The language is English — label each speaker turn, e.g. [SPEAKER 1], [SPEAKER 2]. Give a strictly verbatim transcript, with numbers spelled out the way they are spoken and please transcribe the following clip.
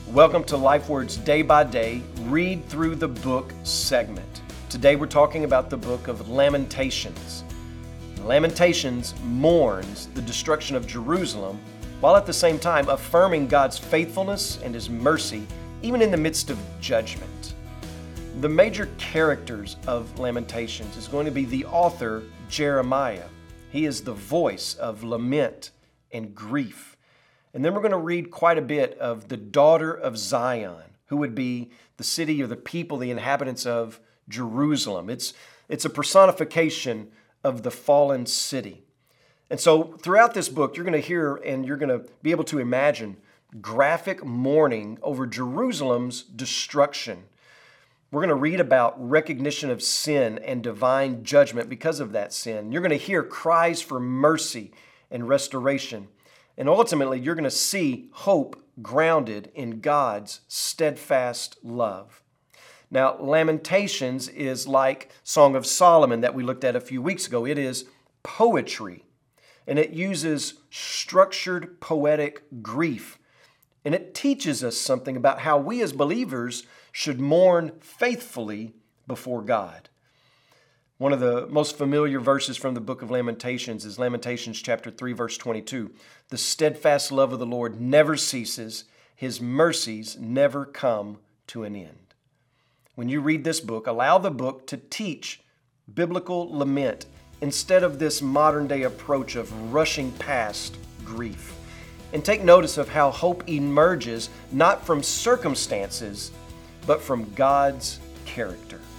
[SPEAKER 1] Welcome to LifeWord's Day by Day Read Through the Book segment. Today we're talking about the book of Lamentations. Lamentations mourns the destruction of Jerusalem while at the same time affirming God's faithfulness and His mercy even in the midst of judgment. The major characters of Lamentations is going to be the author, Jeremiah. He is the voice of lament and grief. And then we're going to read quite a bit of the daughter of Zion, who would be the city or the people, the inhabitants of Jerusalem. It's, it's a personification of the fallen city. And so throughout this book, you're going to hear and you're going to be able to imagine graphic mourning over Jerusalem's destruction. We're going to read about recognition of sin and divine judgment because of that sin. You're going to hear cries for mercy and restoration. And ultimately, you're going to see hope grounded in God's steadfast love. Now, Lamentations is like Song of Solomon that we looked at a few weeks ago. It is poetry, and it uses structured poetic grief. And it teaches us something about how we as believers should mourn faithfully before God. One of the most familiar verses from the book of Lamentations is Lamentations chapter three, verse twenty-two. The steadfast love of the Lord never ceases. His mercies never come to an end. When you read this book, allow the book to teach biblical lament instead of this modern day approach of rushing past grief. And take notice of how hope emerges not from circumstances, but from God's character.